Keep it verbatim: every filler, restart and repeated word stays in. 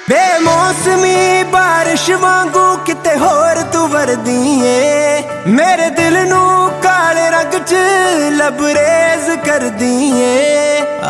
बेमौसमी बारिश वांगू किते होर तू वरदी ए, मेरे दिल नू काले रंग च लबरेज कर दी ए।